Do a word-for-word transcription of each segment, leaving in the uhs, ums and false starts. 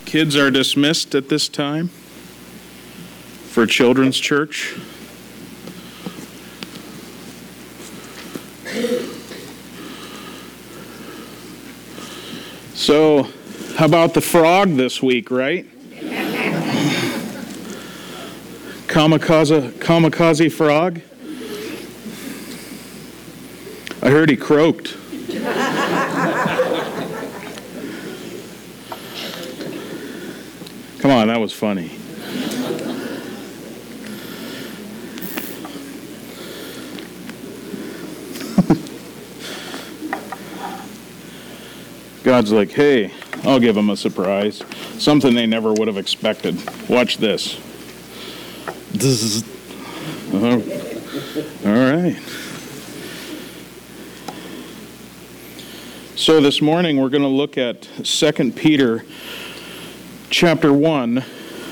Kids are dismissed at this time for Children's Church. So, how about the frog this week, right? Kamikaze, kamikaze frog? I heard he croaked. Come on, that was funny. God's like, hey, I'll give them a surprise. Something they never would have expected. Watch this. Uh, all right. So this morning we're going to look at Second Peter chapter one,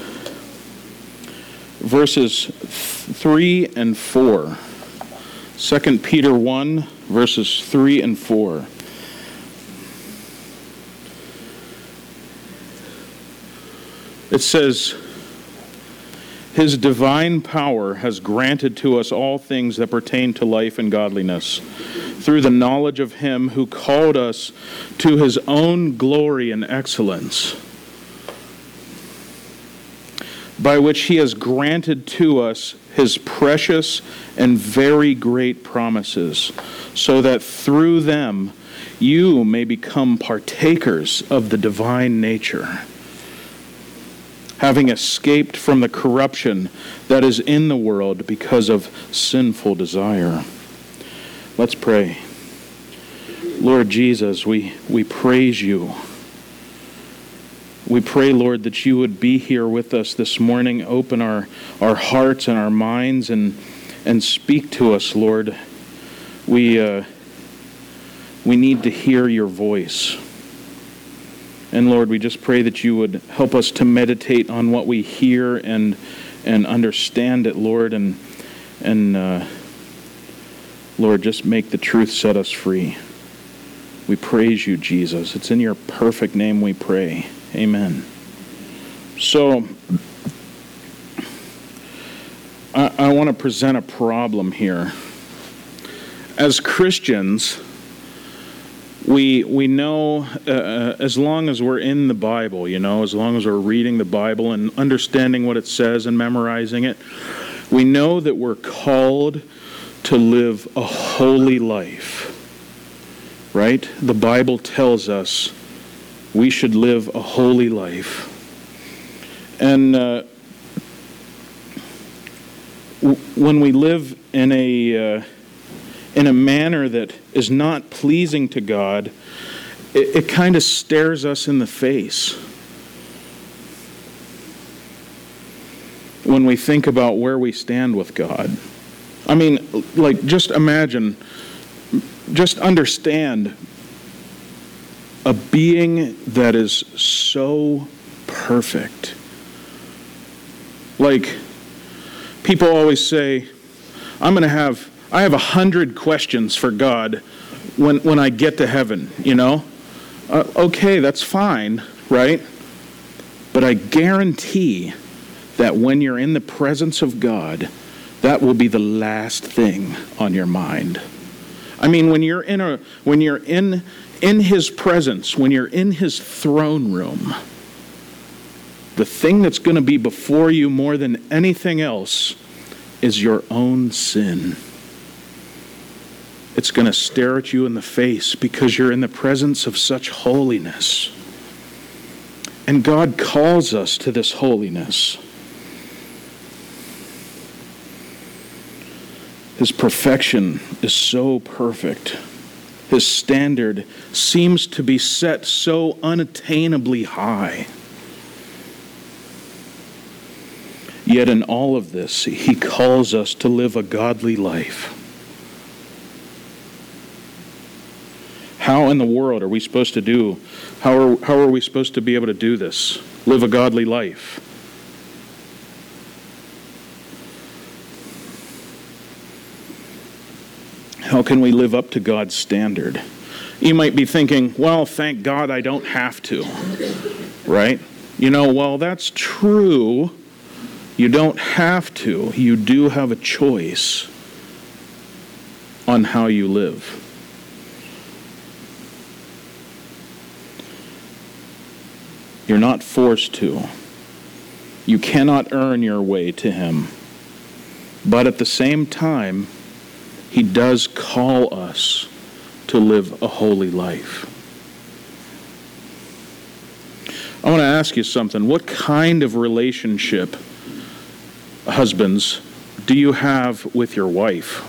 verses three and four. Second Peter one, verses three and four. It says, His divine power has granted to us all things that pertain to life and godliness, through the knowledge of Him who called us to His own glory and excellence, by which He has granted to us His precious and very great promises, so that through them you may become partakers of the divine nature, having escaped from the corruption that is in the world because of sinful desire. Let's pray. Lord Jesus, we, we praise you. We pray, Lord, that you would be here with us this morning, open our, our hearts and our minds, and and speak to us, Lord. We uh, we need to hear your voice. And Lord, we just pray that you would help us to meditate on what we hear and and understand it, Lord, and and uh, Lord, just make the truth set us free. We praise you, Jesus. It's in your perfect name we pray. Amen. So, I, I want to present a problem here. As Christians, we we know, uh, as long as we're in the Bible, you know, as long as we're reading the Bible and understanding what it says and memorizing it, we know that we're called to live a holy life, right? The Bible tells us we should live a holy life. And uh, w- when we live in a uh, in a manner that is not pleasing to God, it, it kind of stares us in the face when we think about where we stand with God. I mean, like, just imagine, just understand a being that is so perfect. Like, people always say, I'm going to have, I have a hundred questions for God when, when I get to heaven, you know? Uh, okay, that's fine, right? But I guarantee that when you're in the presence of God, that will be the last thing on your mind. I mean, when you're in a, when you're in, in His presence, when you're in His throne room, the thing that's going to be before you more than anything else is your own sin. It's going to stare at you in the face because you're in the presence of such holiness. And God calls us to this holiness. His perfection is so perfect. His standard seems to be set so unattainably high. Yet in all of this, He calls us to live a godly life. How in the world are we supposed to do, how are, how are we supposed to be able to do this? Live a godly life? How can we live up to God's standard? You might be thinking, well, thank God I don't have to, right? You know, while that's true, you don't have to. You do have a choice on how you live. You're not forced to. You cannot earn your way to him. But at the same time, he does call us to live a holy life. I want to ask you something. What kind of relationship, husbands, do you have with your wife?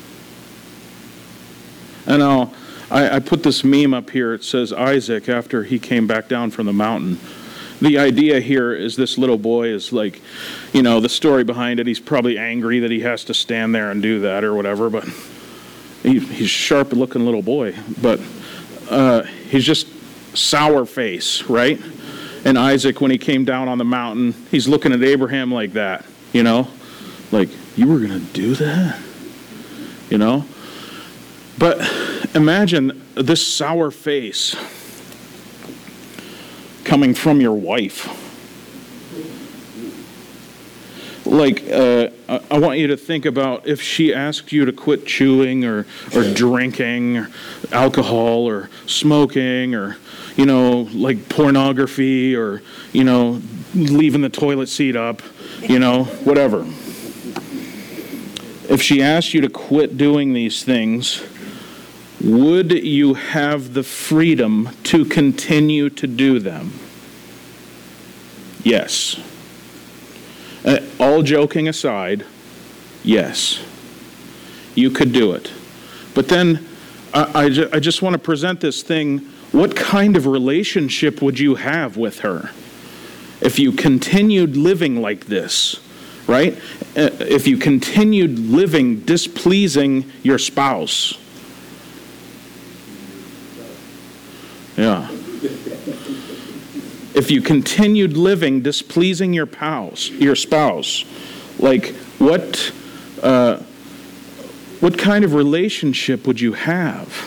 And now, I, I put this meme up here. It says Isaac after he came back down from the mountain. The idea here is this little boy is like, you know, the story behind it, he's probably angry that he has to stand there and do that or whatever, but he, he's a sharp-looking little boy. But uh, he's just sour face, right? And Isaac, when he came down on the mountain, he's looking at Abraham like that, you know? Like, you were going to do that? You know? But imagine this sour face coming from your wife. Like, uh, I want you to think about if she asked you to quit chewing or, or drinking or alcohol or smoking or, you know, like pornography or, you know, leaving the toilet seat up, you know, whatever. If she asked you to quit doing these things, would you have the freedom to continue to do them? Yes. Uh, all joking aside, yes. You could do it. But then I, I, ju- I just want to present this thing. What kind of relationship would you have with her if you continued living like this, right? Uh, if you continued living displeasing your spouse? Yeah. If you continued living displeasing your spouse, your spouse, like what, uh, what kind of relationship would you have?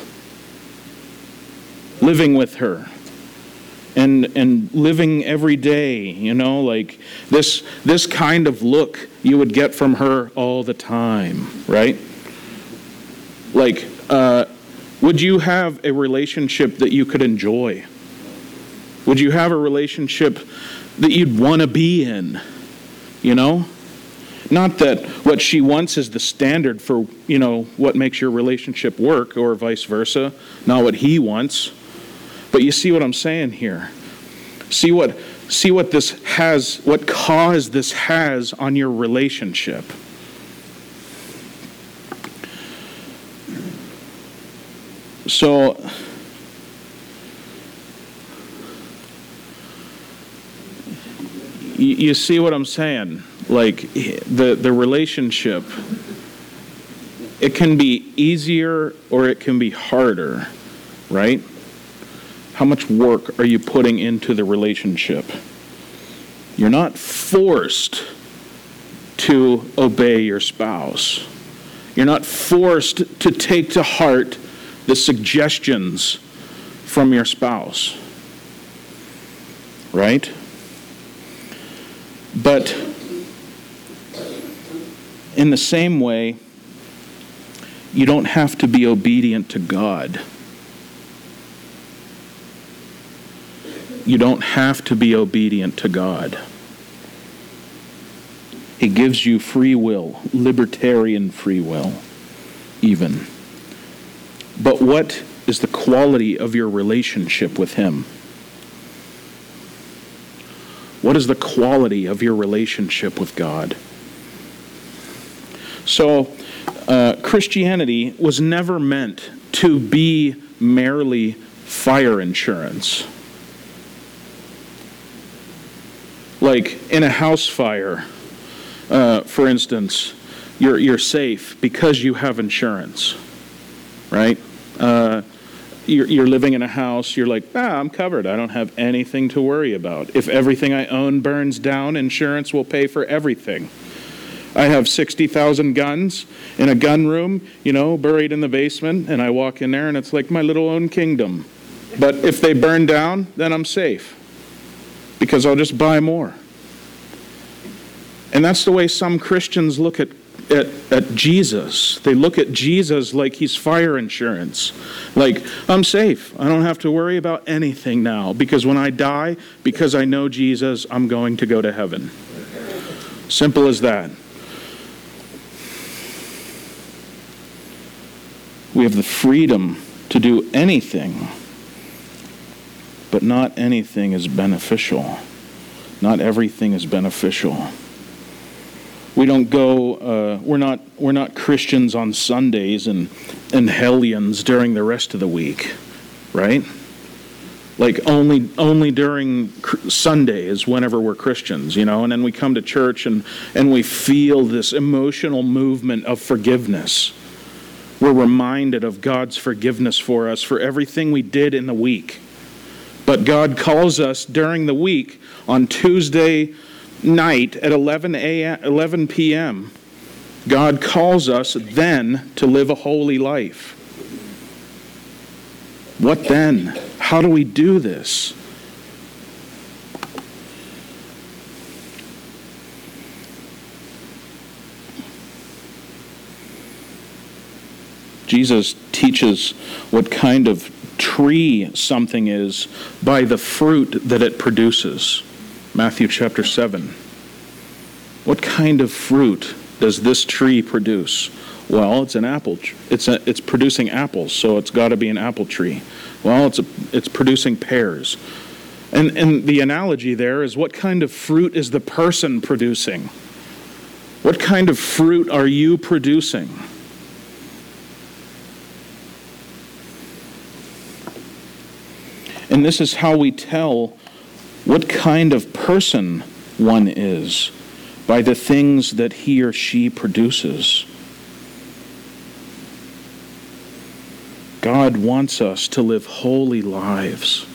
Living with her, and and living every day, you know, like this this kind of look you would get from her all the time, right? Like. Uh, Would you have a relationship that you could enjoy? Would you have a relationship that you'd want to be in? You know? Not that what she wants is the standard for, you know, what makes your relationship work or vice versa. Not what he wants. But you see what I'm saying here. See what see what this has, what cause this has on your relationship. So, you, you see what I'm saying? Like, the, the relationship, it can be easier or it can be harder, right? How much work are you putting into the relationship? You're not forced to obey your spouse. You're not forced to take to heart the suggestions from your spouse, right? But in the same way, you don't have to be obedient to God. You don't have to be obedient to God. He gives you free will, libertarian free will, even. But what is the quality of your relationship with him? What is the quality of your relationship with God? So, uh, Christianity was never meant to be merely fire insurance. Like in a house fire, uh, for instance, you're you're safe because you have insurance, right? Uh, you're, you're living in a house, you're like, ah, I'm covered. I don't have anything to worry about. If everything I own burns down, insurance will pay for everything. I have sixty thousand guns in a gun room, you know, buried in the basement, and I walk in there and it's like my little own kingdom. But if they burn down, then I'm safe. because I'll just buy more. And that's the way some Christians look at, at, at Jesus. They look at Jesus like he's fire insurance. Like, I'm safe. I don't have to worry about anything now, because when I die, because I know Jesus, I'm going to go to heaven. Simple as that. We have the freedom to do anything, but not anything is beneficial. Not everything is beneficial. We don't go, uh, we're not we're not Christians on Sundays and, and hellions during the rest of the week, right? Like only only during Sunday is whenever we're Christians, you know, and then we come to church and, and we feel this emotional movement of forgiveness. We're reminded of God's forgiveness for us for everything we did in the week. But God calls us during the week on Tuesday night at eleven p.m. God calls us then to live a holy life. What then? How do we do this? Jesus teaches what kind of tree something is by the fruit that it produces. Matthew chapter seven. What kind of fruit does this tree produce? Well, it's an apple. It's a, it's producing apples, so it's got to be an apple tree. Well, it's a, it's producing pears. And and the analogy there is, what kind of fruit is the person producing? What kind of fruit are you producing? And this is how we tell what kind of person one is, by the things that he or she produces. God wants us to live holy lives.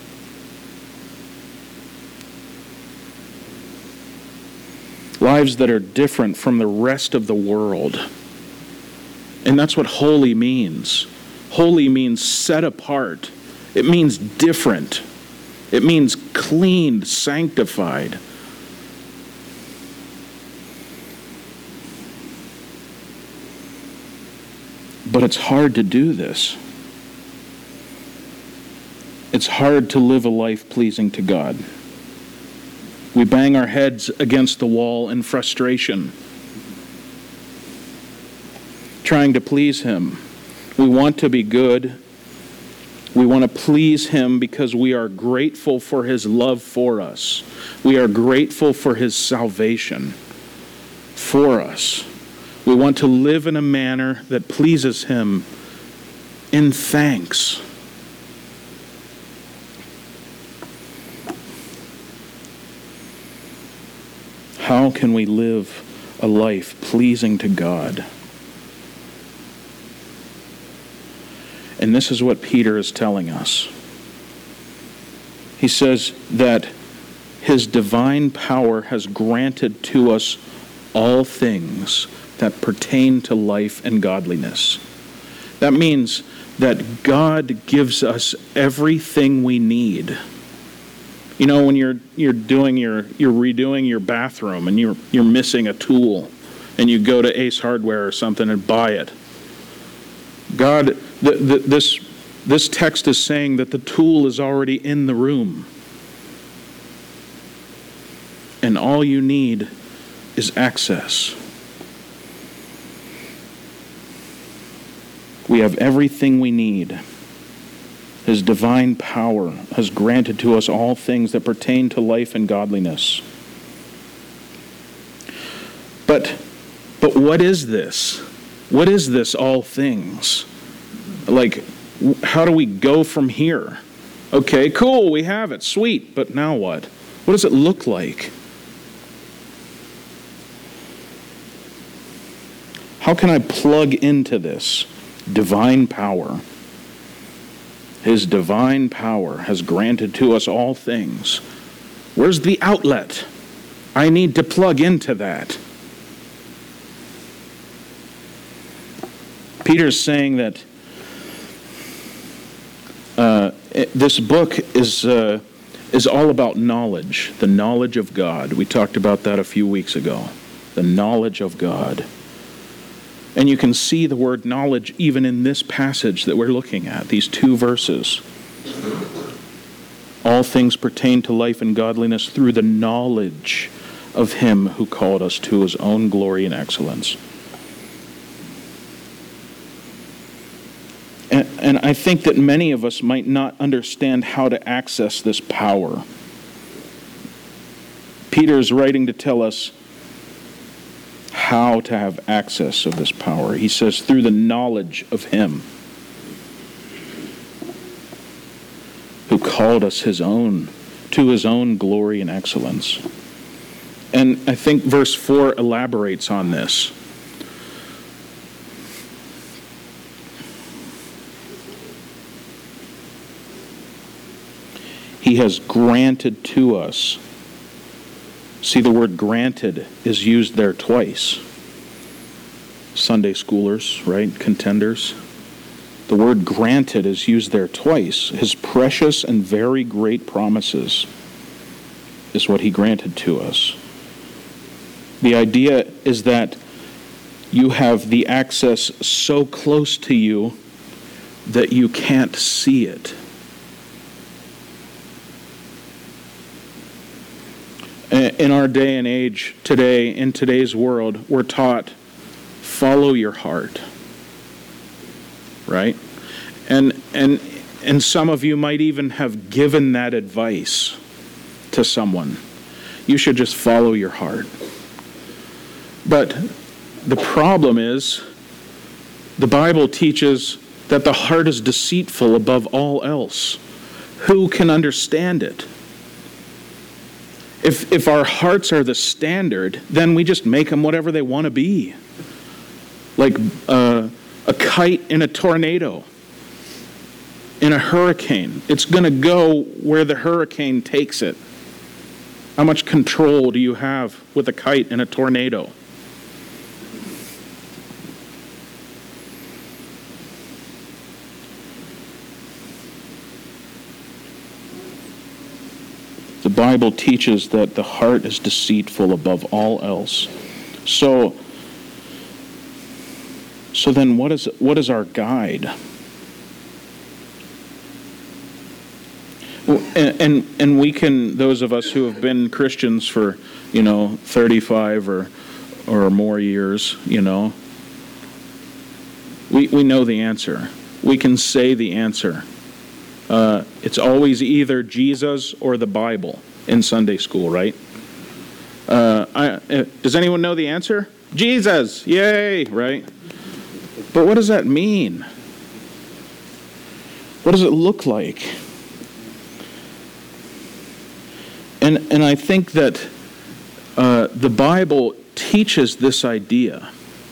Lives that are different from the rest of the world. And that's what holy means. Holy means set apart. It means different. It means cleaned, sanctified. But it's hard to do this. It's hard to live a life pleasing to God. We bang our heads against the wall in frustration, trying to please Him. We want to be good. We want to please Him because we are grateful for His love for us. We are grateful for His salvation for us. We want to live in a manner that pleases Him in thanks. How can we live a life pleasing to God? And this is what Peter is telling us. He says that His divine power has granted to us all things that pertain to life and godliness. That means that God gives us everything we need. You know, when you're you're doing your you're redoing your bathroom and you're you're missing a tool, and you go to Ace Hardware or something and buy it. God, the, the, this this text is saying that the tool is already in the room, and all you need is access. We have everything we need. His divine power has granted to us all things that pertain to life and godliness. But, but what is this? What is this all things? Like, how do we go from here? Okay, cool, we have it, sweet, but now what? What does it look like? How can I plug into this divine power? His divine power has granted to us all things. Where's the outlet? I need to plug into that. Peter's saying that uh, it, this book is uh, is all about knowledge, the knowledge of God. We talked about that a few weeks ago. The knowledge of God. And you can see the word knowledge even in this passage that we're looking at, these two verses. All things pertain to life and godliness through the knowledge of him who called us to his own glory and excellence. And, and I think that many of us might not understand how to access this power. Peter is writing to tell us how to have access of this power. He says, through the knowledge of him who called us his own, to his own glory and excellence. And I think verse four elaborates on this. He has granted to us. See, the word granted is used there twice. Sunday schoolers, right? Contenders. The word granted is used there twice. His precious and very great promises is what he granted to us. The idea is that you have the access so close to you that you can't see it. In our day and age today, in today's world, we're taught, follow your heart. Right? And and and some of you might even have given that advice to someone. You should just follow your heart. But the problem is, the Bible teaches that the heart is deceitful above all else. Who can understand it? If if our hearts are the standard, then we just make them whatever they want to be. Like uh, a kite in a tornado, in a hurricane. It's going to go where the hurricane takes it. How much control do you have with a kite in a tornado? The Bible teaches that the heart is deceitful above all else. So, so then what is what is our guide? And, and and we can, those of us who have been Christians for, you know, thirty-five or or more years, you know, we we know the answer. We can say the answer. Uh, it's always either Jesus or the Bible in Sunday school, right? Uh, I, uh, does anyone know the answer? Jesus! Yay! Right? But what does that mean? What does it look like? And and I think that uh, the Bible teaches this idea.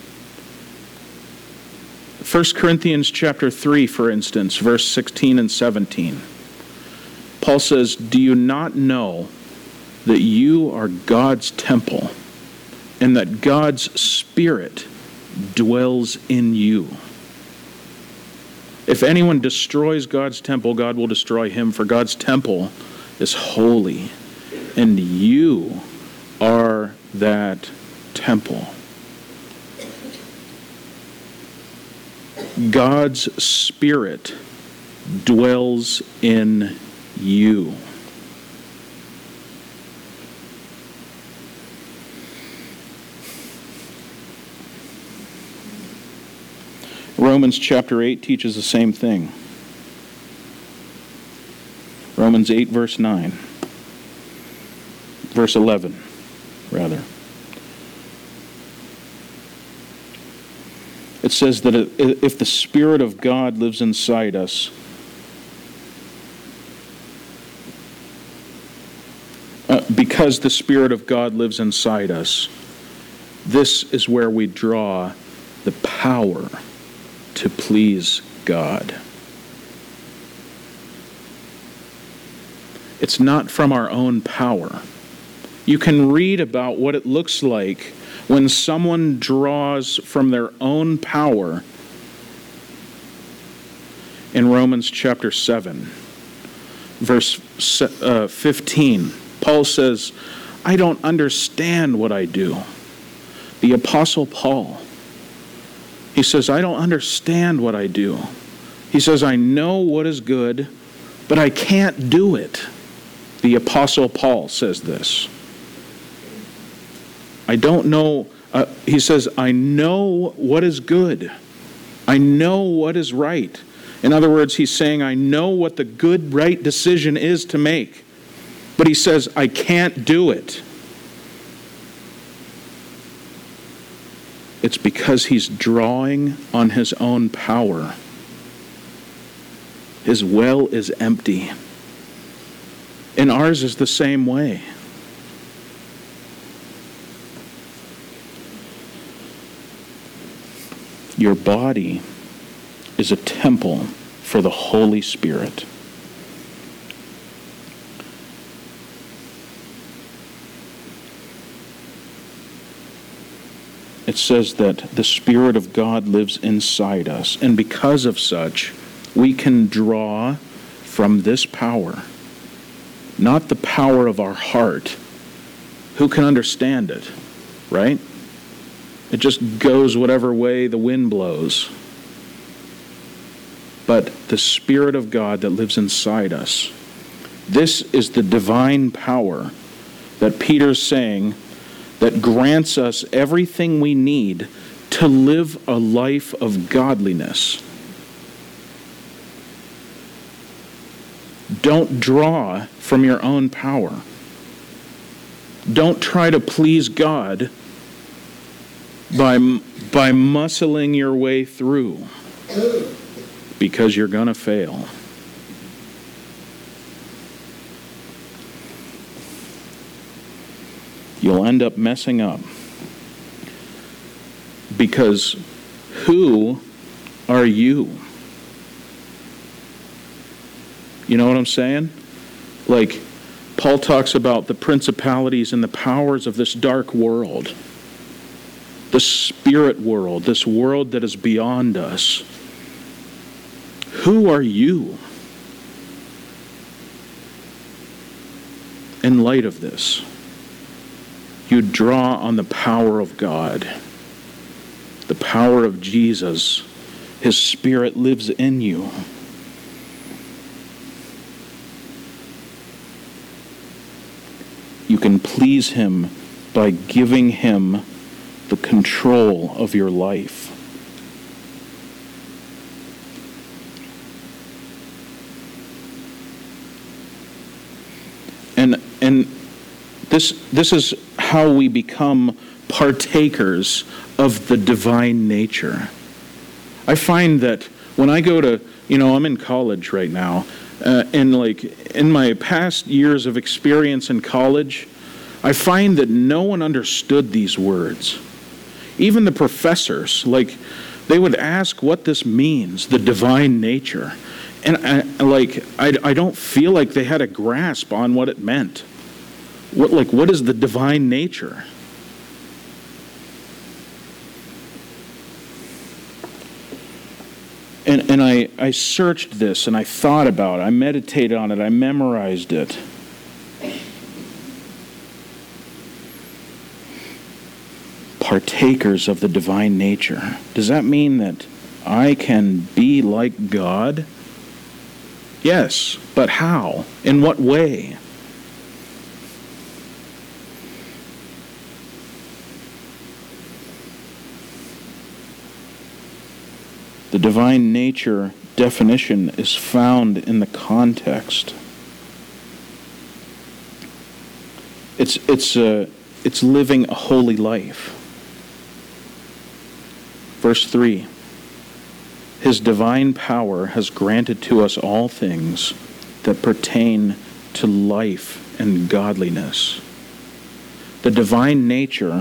First Corinthians chapter three, for instance, verse sixteen and seventeen. Paul says, "Do you not know that you are God's temple, and that God's Spirit dwells in you? If anyone destroys God's temple, God will destroy him, for God's temple is holy, and you are that temple." God's Spirit dwells in you. Romans chapter eight teaches the same thing. Romans eight verse nine. Verse eleven, rather. It says that if the Spirit of God lives inside us, uh, because the Spirit of God lives inside us, this is where we draw the power to please God. It's not from our own power. You can read about what it looks like when someone draws from their own power in Romans chapter seven. verse uh, fifteen. Paul says, I don't understand what I do. The Apostle Paul, he says, I don't understand what I do. He says, I know what is good, but I can't do it. The Apostle Paul says this. I don't know, uh, he says, I know what is good. I know what is right. In other words, he's saying, I know what the good, right decision is to make. But he says, I can't do it. It's because he's drawing on his own power. His well is empty. And ours is the same way. Your body is a temple for the Holy Spirit. It says that the Spirit of God lives inside us, and because of such, we can draw from this power, not the power of our heart. Who can understand it, right? It just goes whatever way the wind blows. But the Spirit of God that lives inside us, this is the divine power that Peter's saying that grants us everything we need to live a life of godliness. Don't draw from your own power. Don't try to please God by, by muscling your way through, because you're going to fail. You'll end up messing up. Because who are you? You know what I'm saying? Like, Paul talks about the principalities and the powers of this dark world, the spirit world, this world that is beyond us. Who are you in light of this? You draw on the power of God, the power of Jesus. His Spirit lives in you. You can please Him by giving Him the control of your life. And and this this is how we become partakers of the divine nature. I find that when I go to, you know, I'm in college right now, uh, and like in my past years of experience in college, I find that no one understood these words. Even the professors, like, they would ask what this means, the divine nature. And I, like, I, I don't feel like they had a grasp on what it meant. What, like, what is the divine nature? And and I, I searched this and I thought about it. I meditated on it. I memorized it. Partakers of the divine nature. Does that mean that I can be like God? Yes, but how? In what way? The divine nature definition is found in the context. It's it's uh, it's living a holy life. Verse three. His divine power has granted to us all things that pertain to life and godliness. The divine nature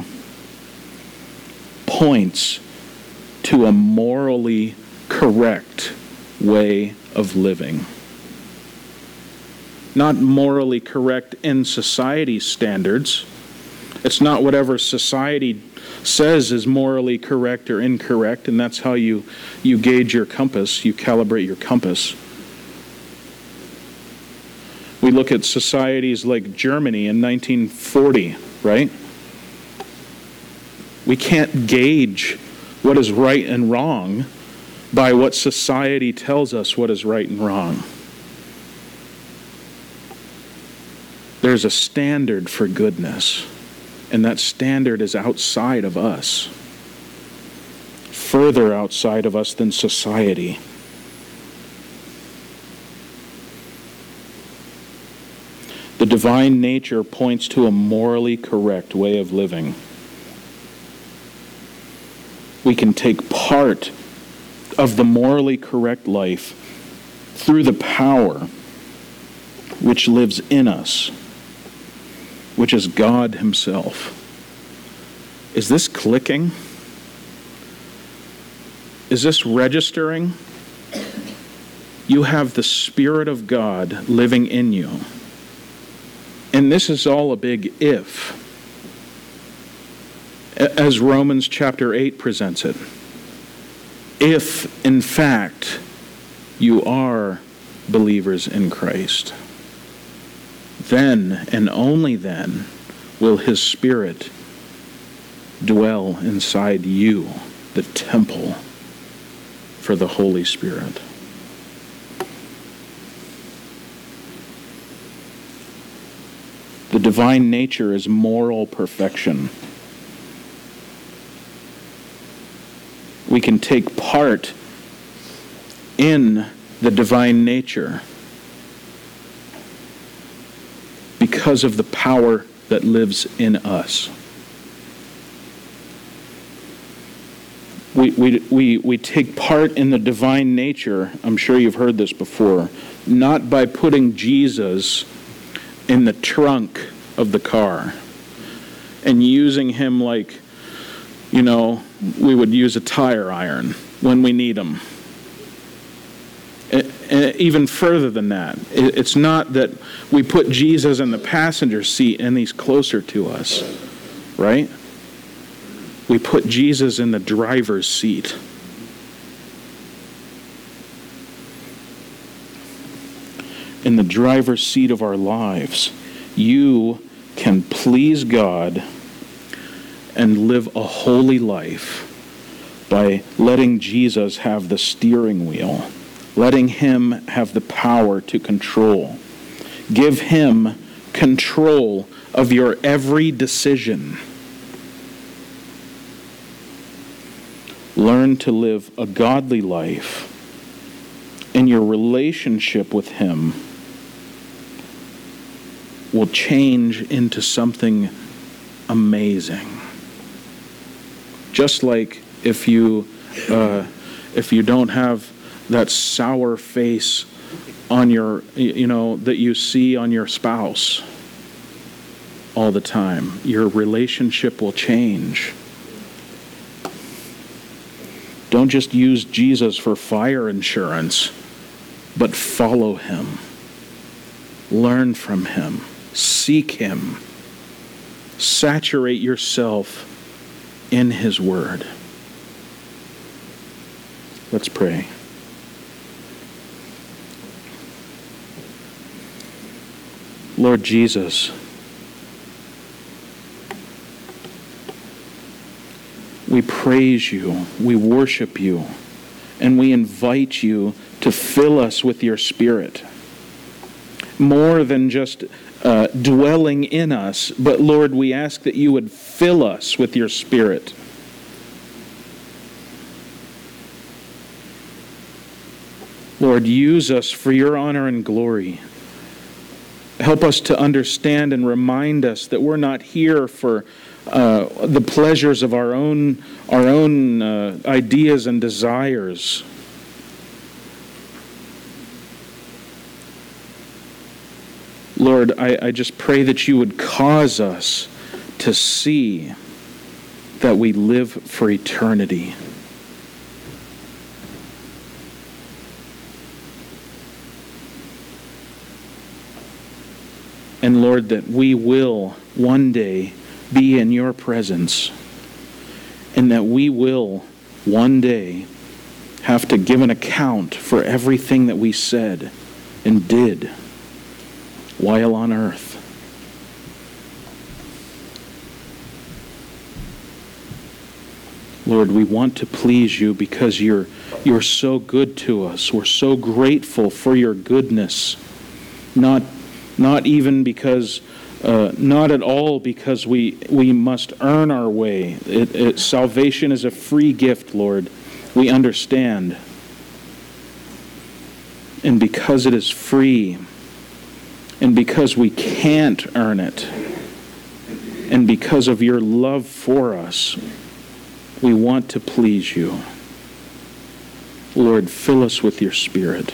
points to a morally correct way of living. Not morally correct in society's standards. It's not whatever society says is morally correct or incorrect, and that's how you, you gauge your compass, you calibrate your compass. We look at societies like Germany in nineteen forty, right? We can't gauge what is right and wrong by what society tells us what is right and wrong. There's a standard for goodness, and that standard is outside of us, further outside of us than society. The divine nature points to a morally correct way of living. We can take part of the morally correct life through the power which lives in us, which is God Himself. Is this clicking? Is this registering? You have the Spirit of God living in you. And this is all a big if, as Romans chapter eight presents it. If, in fact, you are believers in Christ, then and only then will His Spirit dwell inside you, the temple for the Holy Spirit. The divine nature is moral perfection. We can take part in the divine nature because of the power that lives in us. We, we, we, we take part in the divine nature, I'm sure you've heard this before, not by putting Jesus in the trunk of the car and using Him like, you know, we would use a tire iron when we need Him. Even further than that, it's not that we put Jesus in the passenger seat and He's closer to us, right? We put Jesus in the driver's seat. In the driver's seat of our lives, you can please God and live a holy life by letting Jesus have the steering wheel, letting Him have the power to control. Give Him control of your every decision. Learn to live a godly life, and your relationship with Him will change into something amazing. Just like if you uh, if you don't have that sour face on your, you know, that you see on your spouse all the time, your relationship will change. Don't just use Jesus for fire insurance, but follow Him. Learn from Him. Seek Him. Saturate yourself in His Word. Let's pray. Lord Jesus, we praise You, we worship You, and we invite You to fill us with Your Spirit. More than just uh, dwelling in us, but Lord, we ask that You would fill us with Your Spirit. Lord, use us for Your honor and glory. Help us to understand and remind us that we're not here for uh, the pleasures of our own, our own uh, ideas and desires. Lord, I, I just pray that You would cause us to see that we live for eternity. And Lord, that we will one day be in Your presence, and that we will one day have to give an account for everything that we said and did. while on earth. Lord, we want to please you because you're, you're so good to us. We're so grateful for your goodness. Not, not even because, uh, not at all because we, we must earn our way. It, it, salvation is a free gift, Lord. We understand. And because it is free, and because we can't earn it, and because of your love for us, we want to please you. Lord, fill us with your Spirit.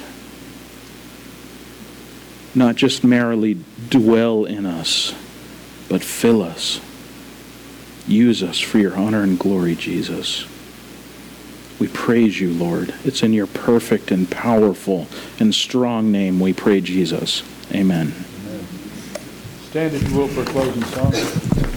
Not just merely dwell in us, but fill us. Use us for your honor and glory, Jesus. We praise you, Lord. It's in your perfect and powerful and strong name we pray, Jesus. Amen. Amen. Stand, if you will, for a closing song.